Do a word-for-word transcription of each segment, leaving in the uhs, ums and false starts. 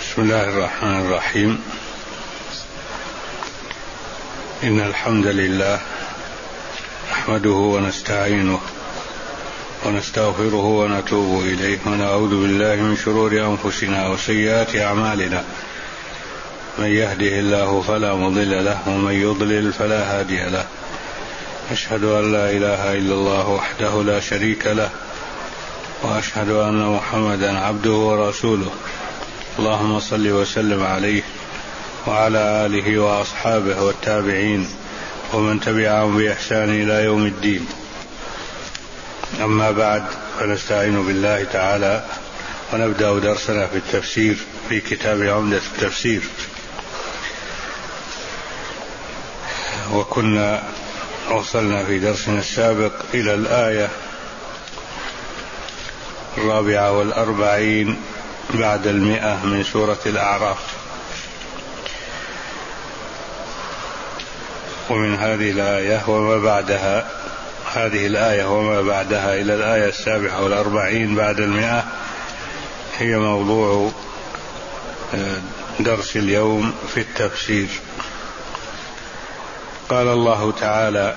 بسم الله الرحمن الرحيم. إن الحمد لله نحمده ونستعينه ونستغفره ونتوب إليه ونعوذ بالله من شرور أنفسنا وسيئات أعمالنا، من يهده الله فلا مضل له ومن يضلل فلا هادي له. أشهد أن لا إله إلا الله وحده لا شريك له، وأشهد أن محمدا عبده ورسوله. اللهم صل وسلم عليه وعلى آله وأصحابه والتابعين ومن تبعهم بإحسان إلى يوم الدين. أما بعد، فنستعين بالله تعالى ونبدأ درسنا في التفسير في كتاب عمدة التفسير. وكنا وصلنا في درسنا السابق إلى الآية الرابعة والأربعين بعد المئة من سورة الأعراف. ومن هذه الآية وما بعدها هذه الآية وما بعدها إلى الآية السابعة والأربعين بعد المئة هي موضوع درس اليوم في التفسير. قال الله تعالى: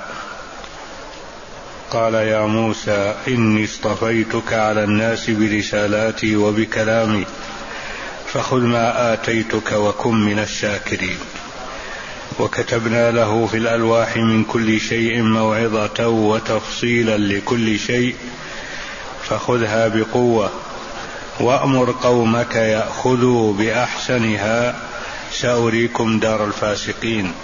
قال يا موسى إني اصطفيتك على الناس برسالاتي وبكلامي فخذ ما آتيتك وكن من الشاكرين. وكتبنا له في الألواح من كل شيء موعظة وتفصيلا لكل شيء فخذها بقوة وأمر قومك يأخذوا بأحسنها سأريكم دار الفاسقين.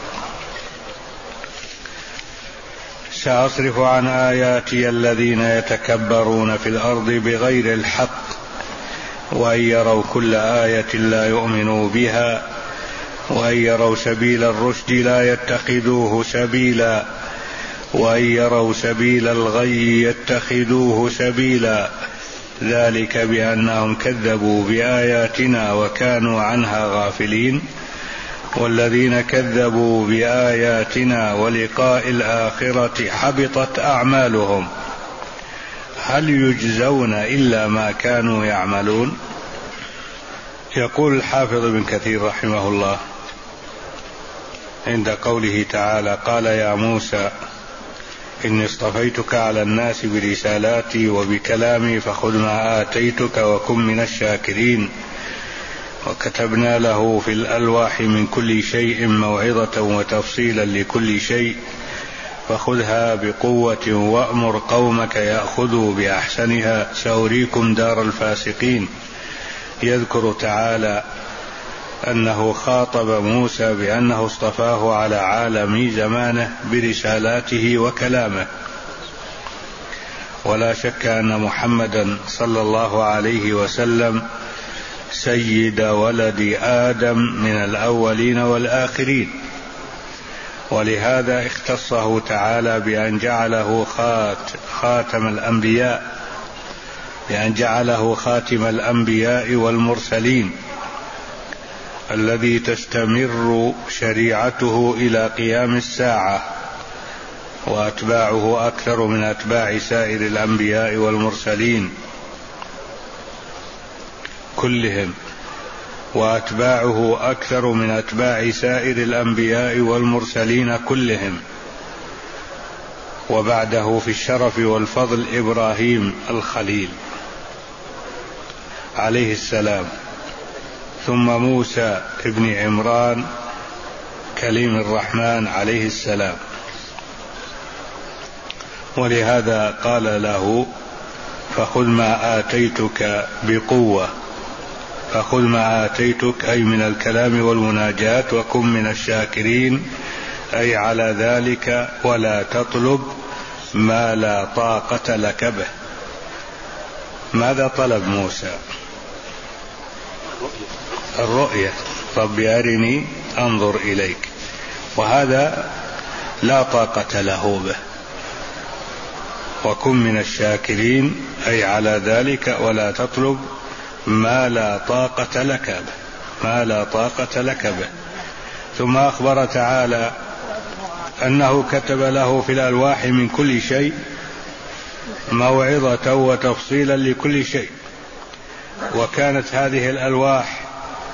سأصرف عن آياتي الذين يتكبرون في الأرض بغير الحق وإن يروا كل آية لا يؤمنوا بها وإن يروا سبيل الرشد لا يتخذوه سبيلا وإن يروا سبيل الغي يتخذوه سبيلا ذلك بأنهم كذبوا بآياتنا وكانوا عنها غافلين. والذين كذبوا بآياتنا ولقاء الآخرة حبطت أعمالهم هل يجزون إلا ما كانوا يعملون. يقول الحافظ ابن كثير رحمه الله عند قوله تعالى: قال يا موسى إني اصطفيتك على الناس برسالاتي وبكلامي فخذ ما آتيتك وكن من الشاكرين. وكتبنا له في الألواح من كل شيء موعظة وتفصيلا لكل شيء فخذها بقوة وأمر قومك يأخذوا بأحسنها سأريكم دار الفاسقين. يذكر تعالى أنه خاطب موسى بأنه اصطفاه على عالم زمانه برسالاته وكلامه. ولا شك أن محمدا صلى الله عليه وسلم سيد ولد آدم من الأولين والآخرين، ولهذا اختصه تعالى بأن جعله خات خاتم الأنبياء بأن جعله خاتم الأنبياء والمرسلين الذي تستمر شريعته إلى قيام الساعة، وأتباعه أكثر من أتباع سائر الأنبياء والمرسلين كلهم، وأتباعه أكثر من أتباع سائر الأنبياء والمرسلين كلهم. وبعده في الشرف والفضل إبراهيم الخليل عليه السلام، ثم موسى ابن عمران كليم الرحمن عليه السلام. ولهذا قال له: فخذ ما آتيتك بقوة. فخذ ما آتيتك أي من الكلام والمناجاة وكن من الشاكرين، أي على ذلك ولا تطلب ما لا طاقة لك به. ماذا طلب موسى؟ الرؤية. رب أرني أنظر إليك، وهذا لا طاقة له به. وكن من الشاكرين أي على ذلك ولا تطلب ما لا طاقة لك به ما لا طاقة لك به. ثم أخبر تعالى أنه كتب له في الألواح من كل شيء موعظة وتفصيلا لكل شيء. وكانت هذه الألواح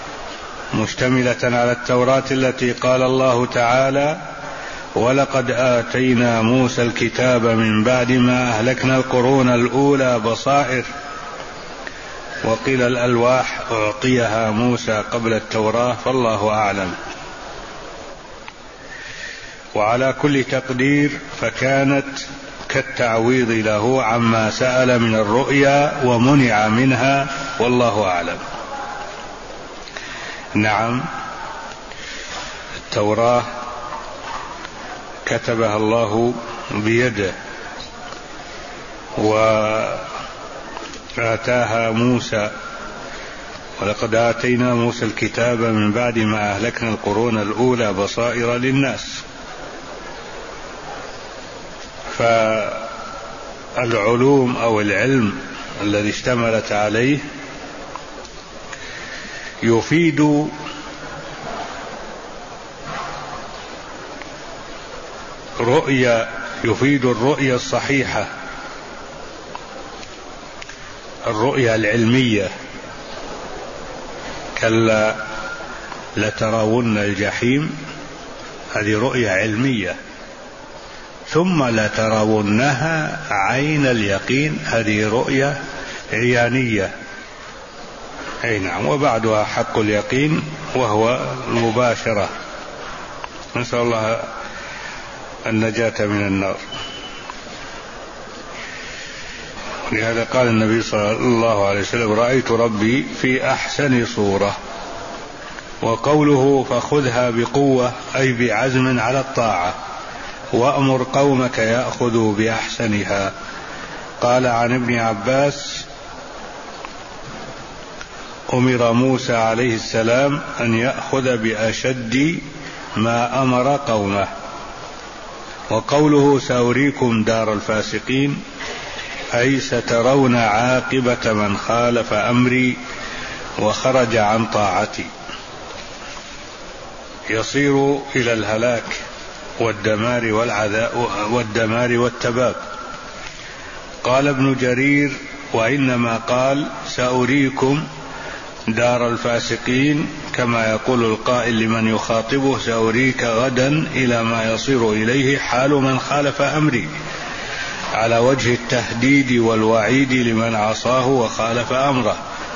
مشتملة على التوراة التي قال الله تعالى: ولقد آتينا موسى الكتاب من بعد ما أهلكنا القرون الأولى بصائر. وقيل الألواح أعطيها موسى قبل التوراة، فالله أعلم. وعلى كل تقدير فكانت كالتعويض له عما سأل من الرؤيا ومنع منها، والله أعلم. نعم، التوراة كتبها الله بيده وآتاها موسى، ولقد آتينا موسى الكتاب من بعد ما أهلكنا القرون الأولى بصائر للناس. فالعلوم أو العلم الذي اشتملت عليه يفيد رؤيا يفيد الرؤيا الصحيحة، الرؤيا العلمية، كلا لترون الجحيم، هذه رؤيا علمية. ثم لترونها عين اليقين، هذه رؤيا عيانية. أي نعم، وبعدها حق اليقين وهو المباشرة، نسأل الله النجاة من النار. لهذا قال النبي صلى الله عليه وسلم: رأيت ربي في أحسن صورة. وقوله فخذها بقوة أي بعزم على الطاعة، وأمر قومك يأخذوا بأحسنها. قال عن ابن عباس: أمر موسى عليه السلام أن يأخذ بأشد ما أمر قومه. وقوله سأريكم دار الفاسقين أي سترون عاقبة من خالف أمري وخرج عن طاعتي، يصير إلى الهلاك والدمار والعذاب والدمار والتباب. قال ابن جرير: وإنما قال سأريكم دار الفاسقين كما يقول القائل لمن يخاطبه: سأريك غدا إلى ما يصير إليه حال من خالف أمري، على وجه التهديد والوعيد لمن عصاه وخالف أمره.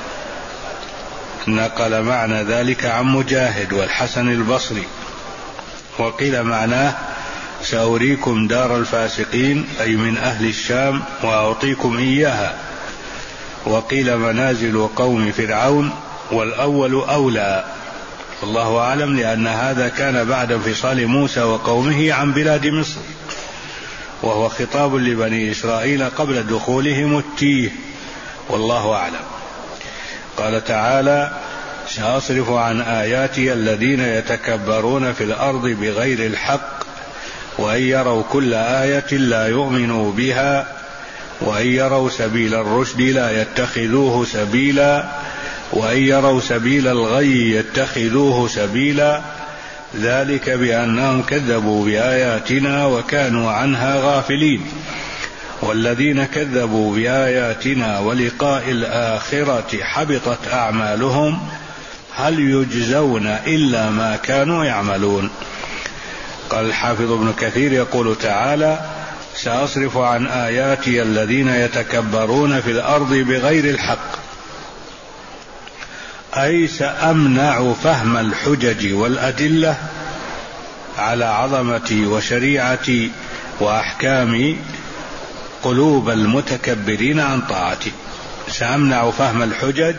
نقل معنى ذلك عن مجاهد والحسن البصري. وقيل معناه سأريكم دار الفاسقين أي من أهل الشام وأعطيكم إياها. وقيل منازل قوم فرعون، والأول أولى، الله أعلم، لأن هذا كان بعد انفصال موسى وقومه عن بلاد مصر، وهو خطاب لبني إسرائيل قبل دخولهم التيه، والله أعلم. قال تعالى: سأصرف عن آياتي الذين يتكبرون في الأرض بغير الحق وإن يروا كل آية لا يؤمنوا بها وإن يروا سبيل الرشد لا يتخذوه سبيلا وإن يروا سبيل الغي يتخذوه سبيلا، ذلك بأنهم كذبوا بآياتنا وكانوا عنها غافلين. والذين كذبوا بآياتنا ولقاء الآخرة حبطت أعمالهم هل يجزون إلا ما كانوا يعملون. قال الحافظ ابن كثير يقول تعالى: سأصرف عن آياتي الذين يتكبرون في الأرض بغير الحق، أي سأمنع فهم الحجج والأدلة على عظمتي وشريعتي وأحكامي قلوب المتكبرين عن طاعتي. سأمنع فهم الحجج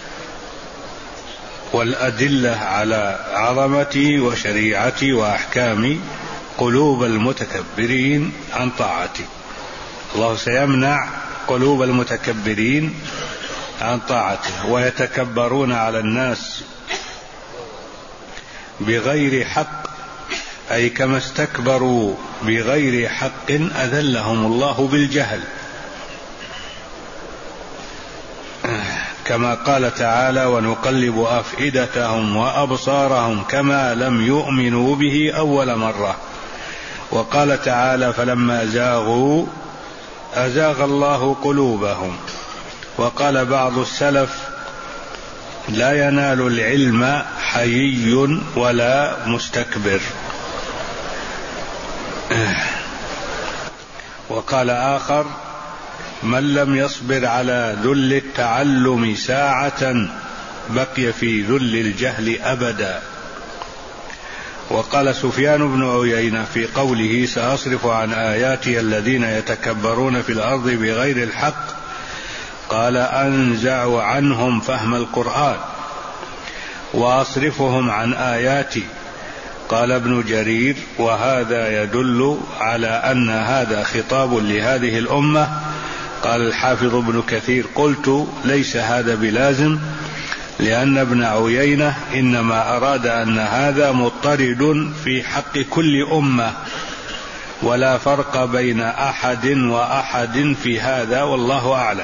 والأدلة على عظمتي وشريعتي وأحكامي قلوب المتكبرين عن طاعتي. الله سيمنع قلوب المتكبرين عن طاعته، ويتكبرون على الناس بغير حق، أي كما استكبروا بغير حق أذلهم الله بالجهل، كما قال تعالى: ونقلب أفئدتهم وأبصارهم كما لم يؤمنوا به أول مرة. وقال تعالى: فلما زاغوا أزاغ الله قلوبهم. وقال بعض السلف: لا ينال العلم حيي ولا مستكبر. وقال آخر: من لم يصبر على ذل التعلم ساعة بقي في ذل الجهل أبدا. وقال سفيان بن عيينة في قوله: سأصرف عن آياتي الذين يتكبرون في الأرض بغير الحق، قال: أنزع عنهم فهم القرآن وأصرفهم عن آياتي. قال ابن جرير: وهذا يدل على أن هذا خطاب لهذه الأمة. قال الحافظ ابن كثير: قلت ليس هذا بلازم، لأن ابن عيينة إنما أراد أن هذا مضطرد في حق كل أمة، ولا فرق بين أحد وأحد في هذا، والله أعلم.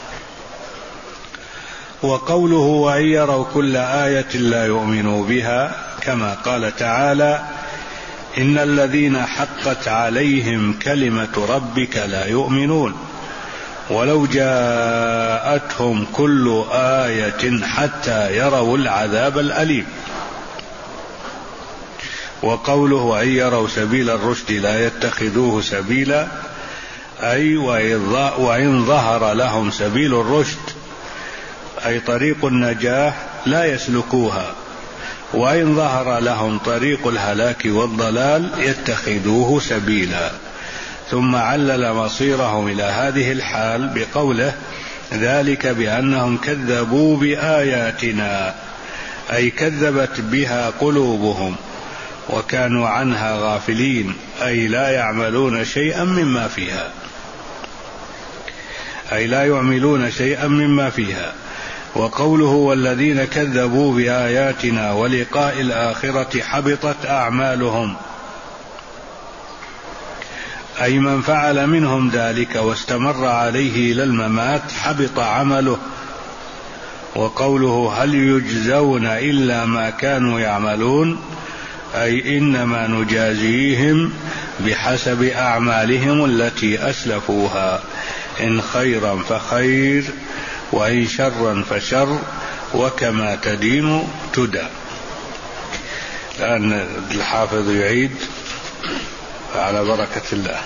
وقوله: وإن يروا كل آية لا يؤمنوا بها، كما قال تعالى: إن الذين حقت عليهم كلمة ربك لا يؤمنون ولو جاءتهم كل آية حتى يروا العذاب الأليم. وقوله: وإن يروا سبيل الرشد لا يتخذوه سبيلا، أي وإن ظهر لهم سبيل الرشد أي طريق النجاة لا يسلكوها، وإن ظهر لهم طريق الهلاك والضلال يتخذوه سبيلا. ثم علل مصيرهم إلى هذه الحال بقوله: ذلك بأنهم كذبوا بآياتنا، أي كذبت بها قلوبهم وكانوا عنها غافلين، أي لا يعملون شيئا مما فيها، أي لا يعملون شيئا مما فيها. وقوله: والذين كذبوا بآياتنا ولقاء الآخرة حبطت أعمالهم، أي من فعل منهم ذلك واستمر عليه إلى الممات حبط عمله. وقوله: هل يجزون إلا ما كانوا يعملون، أي إنما نجازيهم بحسب أعمالهم التي أسلفوها، إن خيرا فخير وإن شرا فشر، وكما تدين تدى. الآن الحافظ يعيد على بركة الله.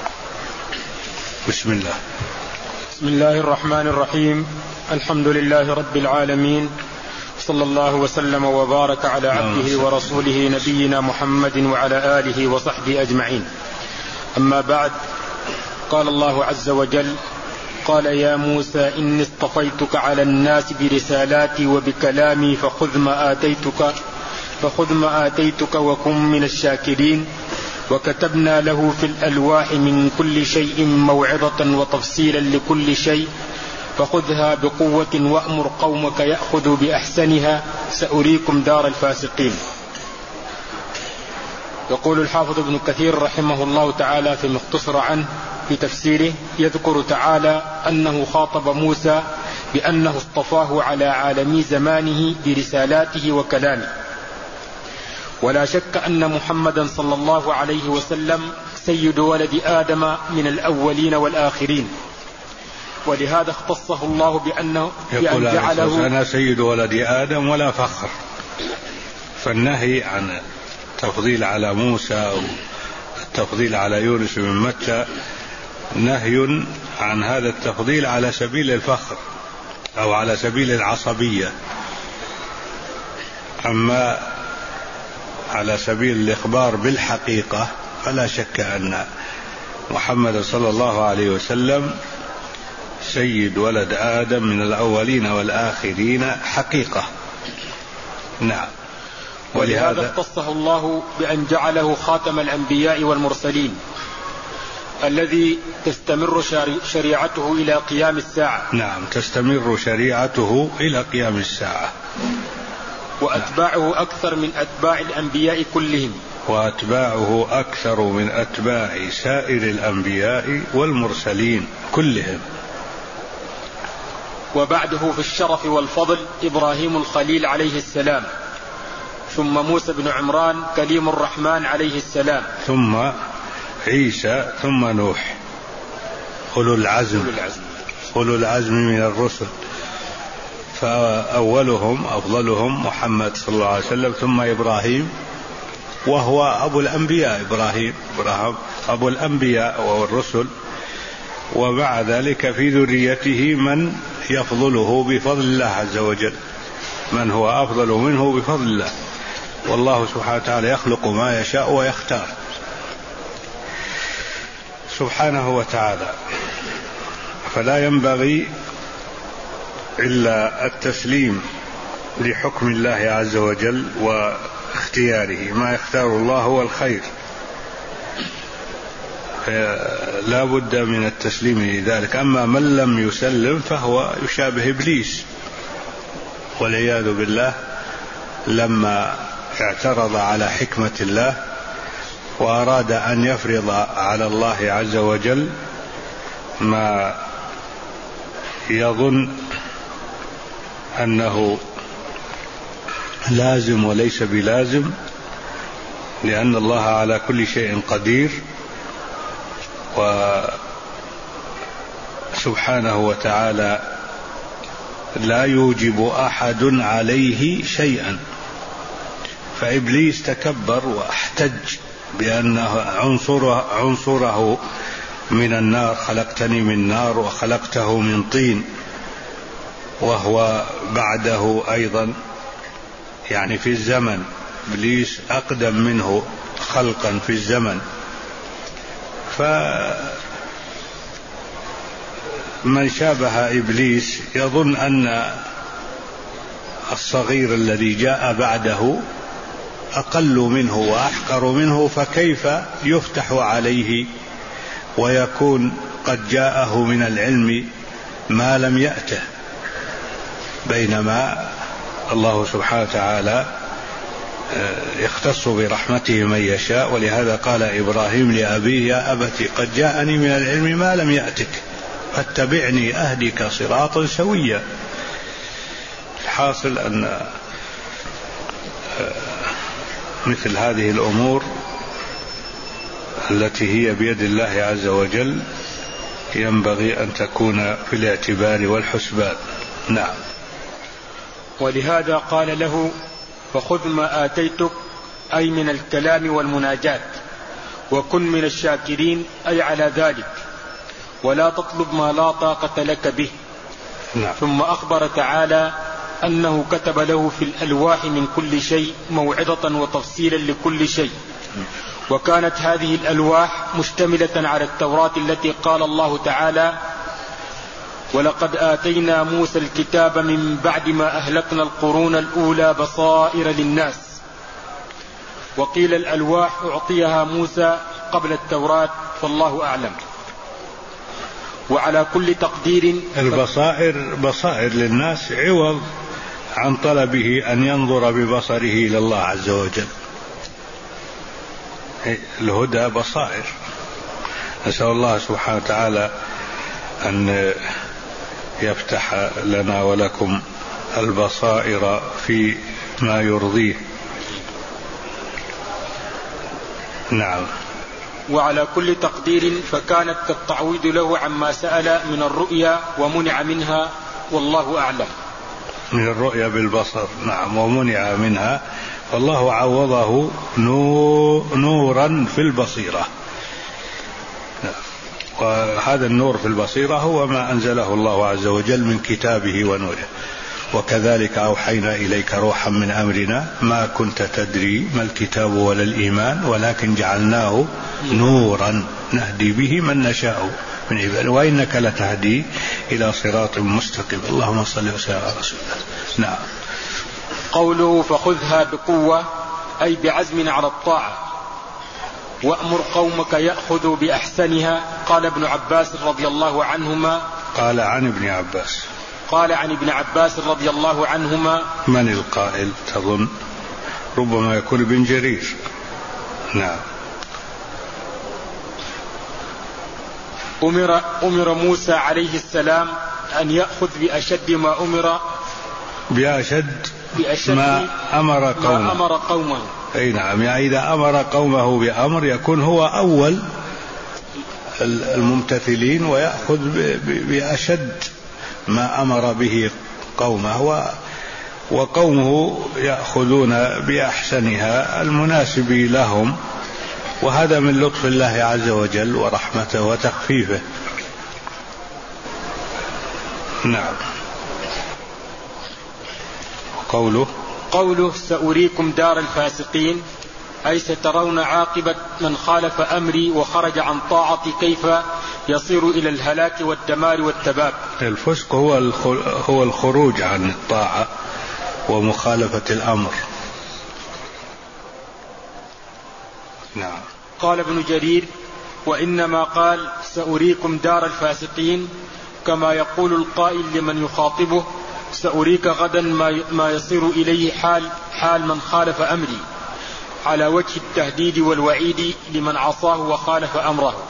بسم الله. بسم الله الرحمن الرحيم. الحمد لله رب العالمين، صلى الله وسلم وبارك على عبده ورسوله نبينا محمد وعلى آله وصحبه أجمعين. أما بعد، قال الله عز وجل: قال يا موسى إني اصطفيتك على الناس برسالاتي وبكلامي فخذ ما آتيتك فخذ ما آتيتك وكن من الشاكرين. وكتبنا له في الألواح من كل شيء موعظة وتفصيلا لكل شيء فخذها بقوة وأمر قومك يأخذوا بأحسنها سأريكم دار الفاسقين. يقول الحافظ ابن كثير رحمه الله تعالى في مختصر عنه في تفسيره، يذكر تعالى أنه خاطب موسى بأنه اصطفاه على عالمي زمانه برسالاته وكلامه. ولا شك أن محمدا صلى الله عليه وسلم سيد ولد آدم من الأولين والآخرين، ولهذا اختصه الله بأنه بأن جعله أنا سيد ولد آدم ولا فخر. فالنهي عن التفضيل على موسى والتفضيل على يونس بن متى نهي عن هذا التفضيل على سبيل الفخر أو على سبيل العصبية. أما على سبيل الإخبار بالحقيقة فلا شك أن محمد صلى الله عليه وسلم سيد ولد آدم من الأولين والآخرين حقيقة. نعم. ولهذا اختصه الله بأن جعله خاتم الأنبياء والمرسلين الذي تستمر شريعته إلى قيام الساعة. نعم، تستمر شريعته إلى قيام الساعة. وأتباعه أكثر من أتباع الأنبياء كلهم وأتباعه أكثر من أتباع سائر الأنبياء والمرسلين كلهم. وبعده في الشرف والفضل إبراهيم الخليل عليه السلام، ثم موسى بن عمران كليم الرحمن عليه السلام، ثم عيسى، ثم نوح، أولو العزم أولو العزم من الرسل. فأولهم أفضلهم محمد صلى الله عليه وسلم، ثم إبراهيم وهو أبو الأنبياء، إبراهيم إبراهيم أبو الأنبياء والرسل، ومع ذلك في ذريته من يفضله بفضل الله عز وجل، من هو أفضل منه بفضل الله، والله سبحانه وتعالى يخلق ما يشاء ويختار سبحانه وتعالى. فلا ينبغي إلا التسليم لحكم الله عز وجل واختياره، ما يختار الله هو الخير، لا بد من التسليم لذلك. أما من لم يسلم فهو يشابه إبليس والعياذ بالله، لما اعترض على حكمة الله وأراد أن يفرض على الله عز وجل ما يظن أنه لازم وليس بلازم، لأن الله على كل شيء قدير، وسبحانه وتعالى لا يوجب أحد عليه شيئا. فإبليس تكبر واحتج بأنه عنصره, عنصره من النار، خلقتني من نار وخلقته من طين، وهو بعده أيضا يعني في الزمن، إبليس أقدم منه خلقا في الزمن. فمن شابه إبليس يظن أن الصغير الذي جاء بعده أقل منه وأحقر منه، فكيف يفتح عليه ويكون قد جاءه من العلم ما لم يأته، بينما الله سبحانه وتعالى يختص برحمته من يشاء. ولهذا قال إبراهيم لأبيه يا أبت قد جاءني من العلم ما لم يأتك فاتبعني أهدك صراطا سويا. الحاصل أن مثل هذه الأمور التي هي بيد الله عز وجل ينبغي أن تكون في الاعتبار والحسبان. نعم. ولهذا قال له فخذ ما آتيتك، أي من الكلام والمناجات، وكن من الشاكرين، أي على ذلك، ولا تطلب ما لا طاقة لك به. نعم. ثم أخبر تعالى أنه كتب له في الألواح من كل شيء موعظة وتفصيلا لكل شيء، وكانت هذه الألواح مشتملة على التوراة التي قال الله تعالى ولقد آتينا موسى الكتاب من بعد ما أهلكنا القرون الأولى بصائر للناس. وقيل الألواح أعطيها موسى قبل التوراة، فالله أعلم. وعلى كل تقدير البصائر بصائر للناس عوض عن طلبه أن ينظر ببصره إلى الله عز وجل. الهدى بصائر، نسأل الله سبحانه وتعالى أن يفتح لنا ولكم البصائر في ما يرضيه. نعم. وعلى كل تقدير فكانت كالتعويض له عما سأل من الرؤيا ومنع منها، والله أعلم. من الرؤيا بالبصر، نعم، ومنع منها، والله عوضه نورا في البصيرة. وهذا النور في البصيرة هو ما أنزله الله عز وجل من كتابه ونوره. وكذلك أوحينا إليك روحا من أمرنا ما كنت تدري ما الكتاب ولا الإيمان ولكن جعلناه نورا نهدي به من نشاء من عبادنا وإنك لتهدي إلى صراط مستقيم. اللهم صل وسلم على رسول الله. نعم. قوله فخذها بقوة أي بعزم على الطاعة، وأمر قومك يأخذوا بأحسنها. قال ابن عباس رضي الله عنهما قال عن ابن عباس قال عن ابن عباس رضي الله عنهما. من القائل تظن؟ ربما يكون ابن جرير. نعم. أمر, أمر موسى عليه السلام أن يأخذ بأشد ما أمر بأشد, بأشد ما أمر قومه, ما أمر قومه. أي نعم. يعني إذا أمر قومه بأمر يكون هو أول الممتثلين ويأخذ بأشد ما أمر به قومه وقومه يأخذون بأحسنها المناسب لهم، وهذا من لطف الله عز وجل ورحمته وتخفيفه. نعم. قوله قوله سأريكم دار الفاسقين، أي سترون عاقبة من خالف أمري وخرج عن طاعتي كيف يصير إلى الهلاك والدمار والتباب. الفسق هو هو الخروج عن الطاعة ومخالفة الأمر. نعم. قال ابن جرير: وإنما قال سأريكم دار الفاسقين كما يقول القائل لمن يخاطبه: سأريك غدا ما يصير إليه حال حال من خالف أمري، على وجه التهديد والوعيد لمن عصاه وخالف أمره.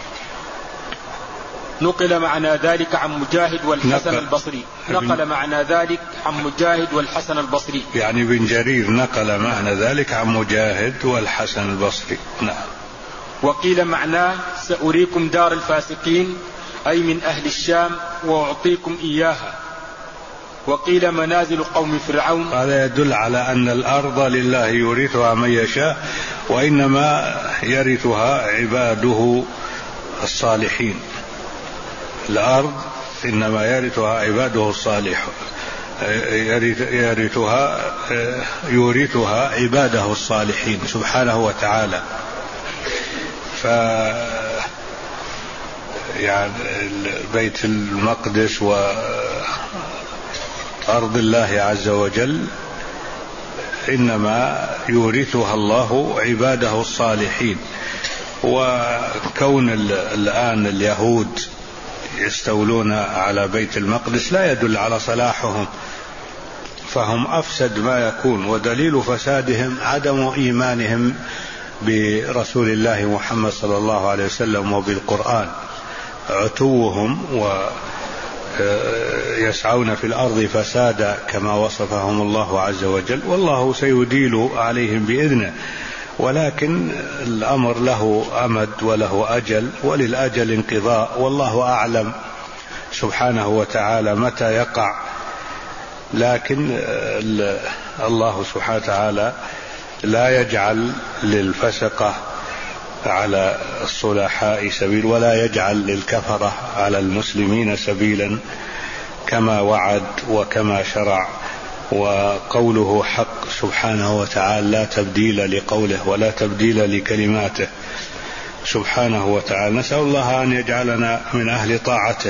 نقل معنى ذلك عن مجاهد والحسن نقل البصري نقل معنى ذلك عن مجاهد والحسن البصري يعني ابن جرير نقل معنى ذلك عن مجاهد والحسن البصري. نعم. وقيل معناه سأريكم دار الفاسقين، أي من أهل الشام، وأعطيكم إياها. وقيل منازل قوم فرعون. هذا يدل على أن الأرض لله يورثها من يشاء، وإنما يرثها عباده الصالحين. الأرض إنما يرثها عباده الصالحون، يرثها يورثها عباده الصالحين سبحانه وتعالى. ف يعني بيت المقدس وأرض الله عز وجل إنما يورثها الله عباده الصالحين. وكون الآن اليهود يستولون على بيت المقدس لا يدل على صلاحهم، فهم أفسد ما يكون، ودليل فسادهم عدم إيمانهم برسول الله محمد صلى الله عليه وسلم وبالقرآن، عتوهم ويسعون في الأرض فسادا كما وصفهم الله عز وجل، والله سيديل عليهم بإذنه، ولكن الأمر له أمد وله أجل، وللأجل انقضاء، والله أعلم سبحانه وتعالى متى يقع. لكن الله سبحانه وتعالى لا يجعل للفسقة على الصلحاء سبيل، ولا يجعل للكفرة على المسلمين سبيلا، كما وعد وكما شرع. وقوله حق سبحانه وتعالى، لا تبديل لقوله ولا تبديل لكلماته سبحانه وتعالى. نسأل الله أن يجعلنا من أهل طاعته.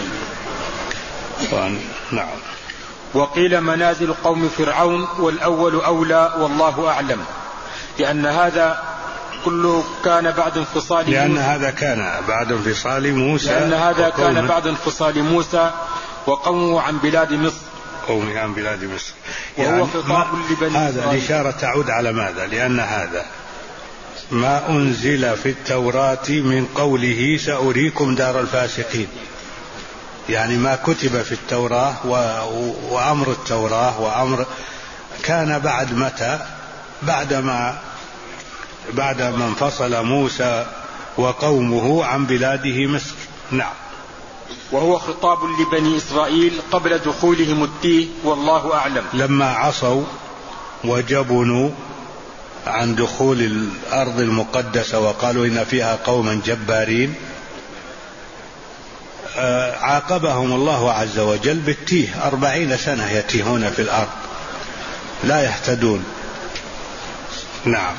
نعم. وقيل منازل قوم فرعون، والأول أولى والله أعلم، لأن هذا كله كان بعد انفصال لأن موسى هذا كان بعد انفصال موسى لأن هذا كان بعد انفصال موسى وقومه عن بلاد مصر قومه عن بلاد مصر وهو يعني خطاب لبني هذا الإشارة تعود على ماذا؟ لأن هذا ما أنزل في التوراة من قوله سأريكم دار الفاسقين، يعني ما كتب في التوراة وأمر التوراة وأمر كان بعد متى؟ بعدما بعدما انفصل موسى وقومه عن بلاده مصر. نعم. وهو خطاب لبني إسرائيل قبل دخولهم التيه، والله أعلم. لما عصوا وجبنوا عن دخول الأرض المقدسة وقالوا إن فيها قوما جبارين، عاقبهم الله عز وجل بالتيه، أربعين سنة يتيهون في الأرض لا يهتدون. نعم.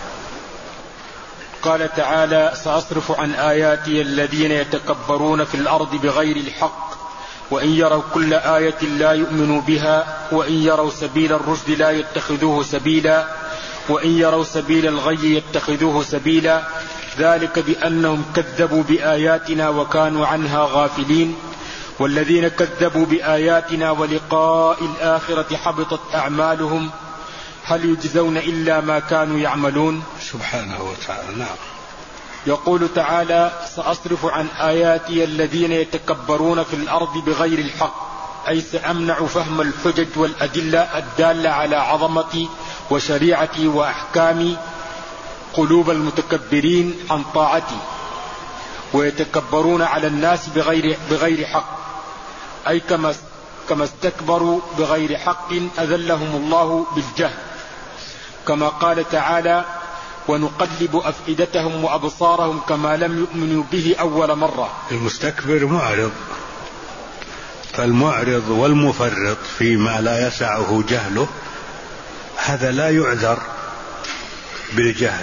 قال تعالى: سأصرف عن آياتي الذين يتكبرون في الأرض بغير الحق وإن يروا كل آية لا يؤمنوا بها وإن يروا سبيل الرشد لا يتخذوه سبيلا وإن يروا سبيل الغي يتخذوه سبيلا، ذلك بأنهم كذبوا بآياتنا وكانوا عنها غافلين، والذين كذبوا بآياتنا ولقاء الآخرة حبطت أعمالهم هل يجزون إلا ما كانوا يعملون. سبحانه وتعالى. نعم. يقول تعالى: سأصرف عن آياتي الذين يتكبرون في الأرض بغير الحق، أي سأمنع فهم الحجج والأدلة الدالة على عظمتي وشريعتي وأحكامي قلوب المتكبرين عن طاعتي، ويتكبرون على الناس بغير, بغير حق، أي كما, كما استكبروا بغير حق أذلهم الله بالجهل، كما قال تعالى: ونقلب أفئدتهم وأبصارهم كما لم يؤمنوا به أول مرة. المستكبر معرض، فالمعرض والمفرط فيما لا يسعه جهله هذا لا يعذر بالجهل،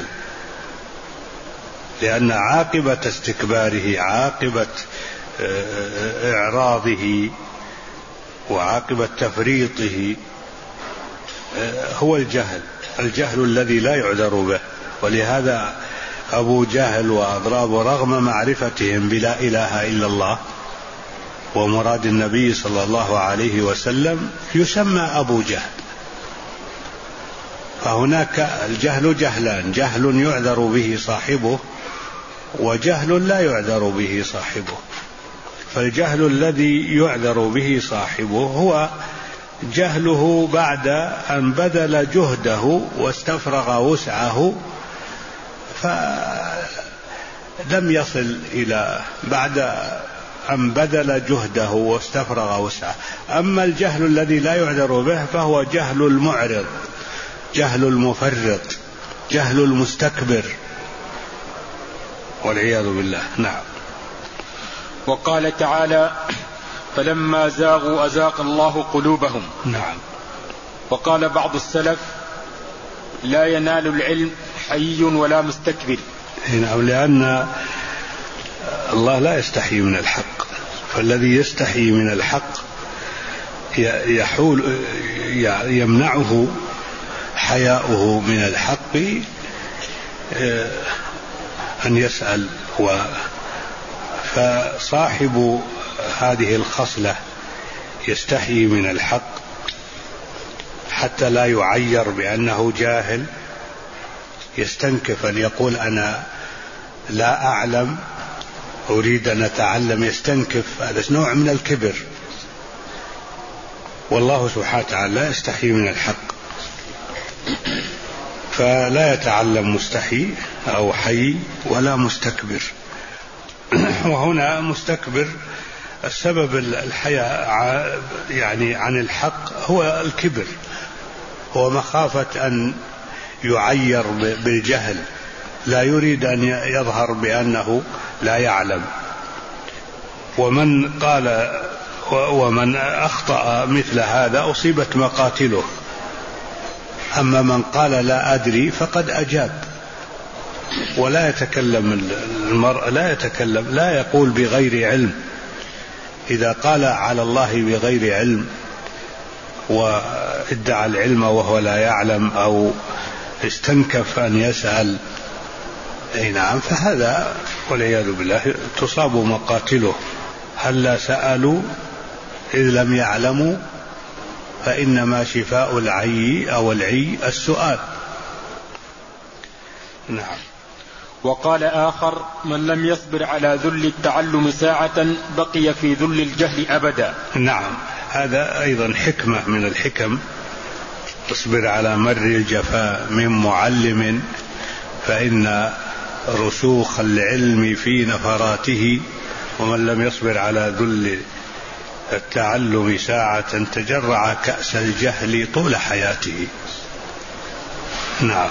لأن عاقبة استكباره، عاقبة إعراضه وعاقبة تفريطه هو الجهل، الجهل الذي لا يعذر به. ولهذا أبو جهل وأضرابه رغم معرفتهم بلا إله إلا الله ومراد النبي صلى الله عليه وسلم يسمى أبو جهل. فهناك الجهل جهلان: جهل يعذر به صاحبه وجهل لا يعذر به صاحبه. فالجهل الذي يعذر به صاحبه هو جهله بعد أن بذل جهده واستفرغ وسعه فلم يصل إلى بعد أن بذل جهده واستفرغ وسعه. أما الجهل الذي لا يعذر به فهو جهل المعرض، جهل المفرط، جهل المستكبر والعياذ بالله. نعم. وقال تعالى: فلما زاغوا أزاغ الله قلوبهم. نعم. وقال بعض السلف: لا ينال العلم حي ولا مستكبر. نعم، لأن الله لا يستحي من الحق، فالذي يستحي من الحق يحول يمنعه حياؤه من الحق أن يسأل. فصاحب هذه الخصلة يستحي من الحق حتى لا يعير بأنه جاهل، يستنكف أن يقول أنا لا أعلم أريد أن أتعلم، يستنكف. هذا نوع من الكبر، والله سبحانه وتعالى لا يستحي من الحق، فلا يتعلم مستحي أو حي ولا مستكبر. وهنا مستكبر السبب الحياء يعني عن الحق هو الكبر، هو مخافة أن يعير بالجهل، لا يريد أن يظهر بأنه لا يعلم. ومن قال ومن أخطأ مثل هذا أصيبت مقاتله، أما من قال لا أدري فقد أجاب. ولا يتكلم المرء لا يتكلم لا يقول بغير علم. إذا قال على الله بغير علم وادعى العلم وهو لا يعلم أو استنكف أن يسأل، أي نعم، فهذا والعياذ بالله تصاب مقاتله. هلا سألوا إذ لم يعلموا فإنما شفاء العي أو العي السؤال. نعم. وقال آخر: من لم يصبر على ذل التعلم ساعة بقي في ذل الجهل أبدا. نعم، هذا أيضا حكمة من الحكم: اصبر على مر الجفاء من معلم فإن رسوخ العلم في نفراته، ومن لم يصبر على ذل التعلم ساعة تجرع كأس الجهل طول حياته. نعم.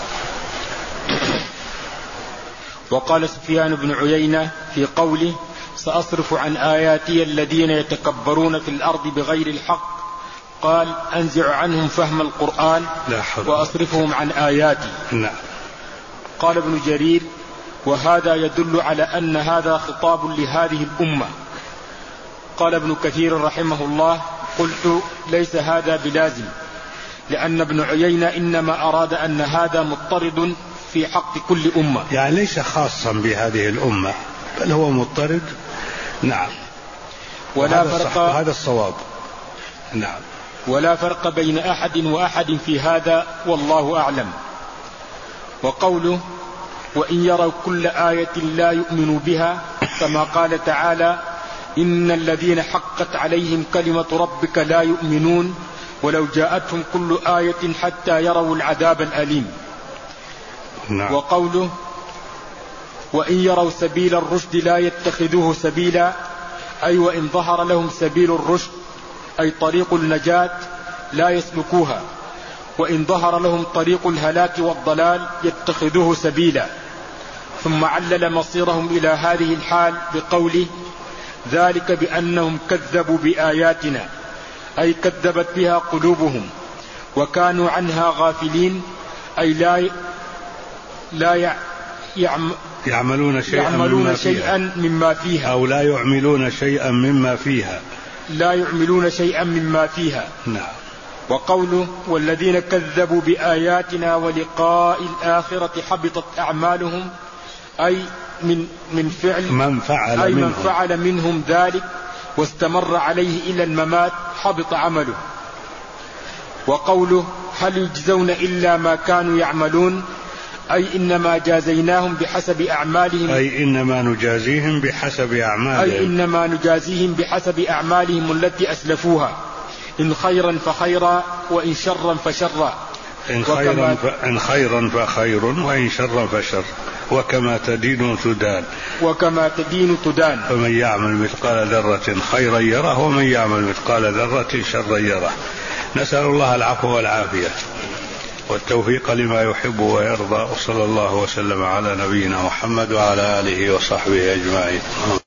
وقال سفيان بن عيينة في قوله: سأصرف عن آياتي الذين يتكبرون في الأرض بغير الحق، قال: أنزع عنهم فهم القرآن وأصرفهم عن آياتي. نعم. قال ابن جرير: وهذا يدل على أن هذا خطاب لهذه الأمة. قال ابن كثير رحمه الله: قلت: ليس هذا بلازم، لأن ابن عيينة إنما أراد أن هذا مضطرد في حق كل أمة، يعني ليس خاصا بهذه الأمة بل هو مضطرد. نعم. ولا فرق، هذا الصواب. نعم. ولا فرق بين أحد وأحد في هذا، والله أعلم. وقوله: وإن يروا كل آية لا يؤمنوا بها، كما قال تعالى: إن الذين حقت عليهم كلمة ربك لا يؤمنون ولو جاءتهم كل آية حتى يروا العذاب الأليم. نعم. وقوله: وإن يروا سبيل الرشد لا يتخذوه سبيلا، أي وإن ظهر لهم سبيل الرشد أي طريق النجاة لا يسلكوها، وإن ظهر لهم طريق الهلاك والضلال يتخذوه سبيلا. ثم علل مصيرهم إلى هذه الحال بقوله: ذلك بأنهم كذبوا بآياتنا، أي كذبت بها قلوبهم، وكانوا عنها غافلين، أي لا لا يعم يعملون شيئا, يعملون مما, شيئا فيها. مما فيها أو لا يعملون شيئا مما فيها لا يعملون شيئا مما فيها. نعم. وقوله: والذين كذبوا بآياتنا ولقاء الآخرة حبطت أعمالهم، أي من من فعل من فعل أي منهم. من فعل منهم ذلك واستمر عليه إلى الممات حبط عمله. وقوله: هل يجزون إلا ما كانوا يعملون، أي إنما جازيناهم بحسب أعمالهم أي إنما نجازيهم بحسب أعمالهم أي إنما نجازيهم بحسب أعمالهم التي أسلفوها، إن خيرا فخيرا وإن شرا فشرا، إن خيرا, ف... إن خيرا فخير وإن شرا فشر، وكما تدين تدان وكما تدين تدان. فمن يعمل مثقال ذرة خيرا يره ومن يعمل مثقال ذرة شرا يره. نسأل الله العفو والعافية والتوفيق لما يحب ويرضى، وصلى الله وسلم على نبينا محمد وعلى آله وصحبه أجمعين.